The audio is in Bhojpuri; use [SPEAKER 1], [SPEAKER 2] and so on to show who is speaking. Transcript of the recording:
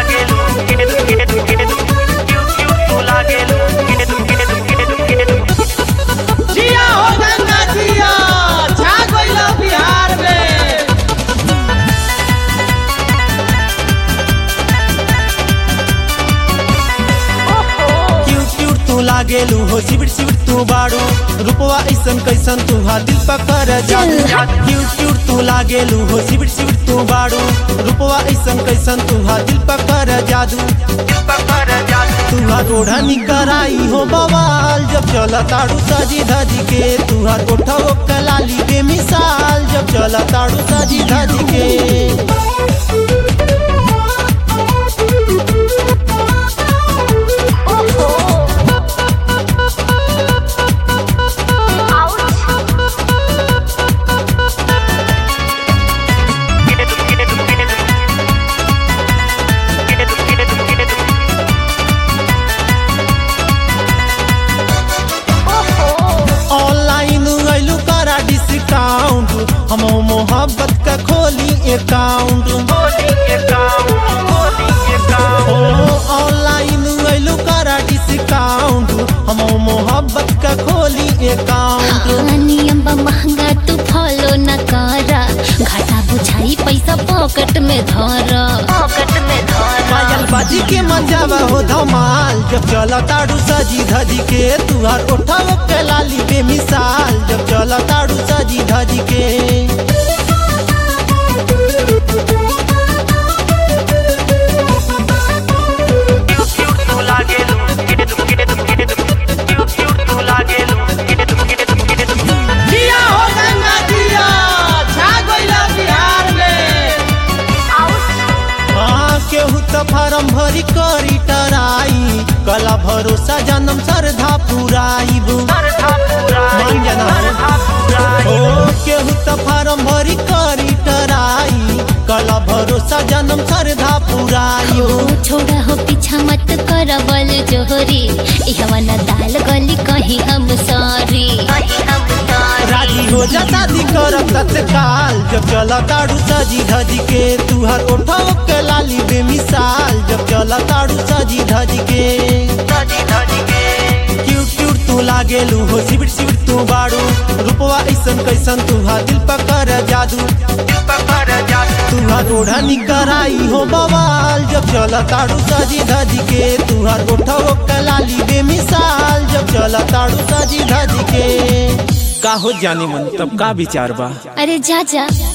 [SPEAKER 1] जिया हो गंगा जिया छा गइला बिहार में।
[SPEAKER 2] क्यूट तू लागेलू हो सिबिट सिबिट तू बाड़ू रूपवा ऐसन कैसन तू हा दिल पकर जादू। क्यूट तू लागेलू हो सिबिट सिबिट तू बाड़ू रूपवा ऐसन कैसन तू हा दिल पकर जादू। तू हा ओढ़नी कराई हो बवाल जब चला ताड़ू सजी धजी के। तू हा कोठा कलाली बेमिसाल जब चला ताड़ू सजी धजी के। डिस्काउंट हम मोहब्बत का खोली अकाउंट। ऑनलाइन ऐलू करा डिस्काउंट हम मोहब्बत का खोली अकाउंट।
[SPEAKER 3] नियम बा महंगा तू फॉलो न करा घाटा बुझाई पैसा पॉकेट में धर।
[SPEAKER 2] पायल बाजी के मजावा हो धमाल जब चला ताड़ू सजी धजी के। तुहार उठाओ के लाली बेमिसाल जब चला ताड़ू सजी धजी के।
[SPEAKER 1] जिया हो गंगा जिया छा गइला बिहार में।
[SPEAKER 2] हाँ केहू तो फार्म भरी करी टराई कला भरोसा जन्म श्रद्धा पुराई। केहू तो फार्म भरी करी टराई कला भरोसा जन्म श्रद्धा पुराई।
[SPEAKER 3] छोड़ा हो पीछा मत कर बल जोहरी इहवा न दाल गली कहीं हम सॉरी।
[SPEAKER 2] राजी हो जा शादी करब तत्काल जब चला ताड़ू सजी धजी के। तुहर उठाओ के लाली बेमिसाल जब चला ताड़ू सजी धजी के। क्यूट तू लागेलू हो सिबिट सिबिट तू बाड़ू रूपवा ऐसन कैसन तू हा दिल पकर जादू। तुहार ओढ़नी कराई हो बवाल जब चला ताड़ू सजी धजी के। तुहार उठाओ के लाली बेमिसाल जब चला ताड़ू सजी धजी के। का हो जानी मन तब का विचार बा।
[SPEAKER 3] अरे जा जा।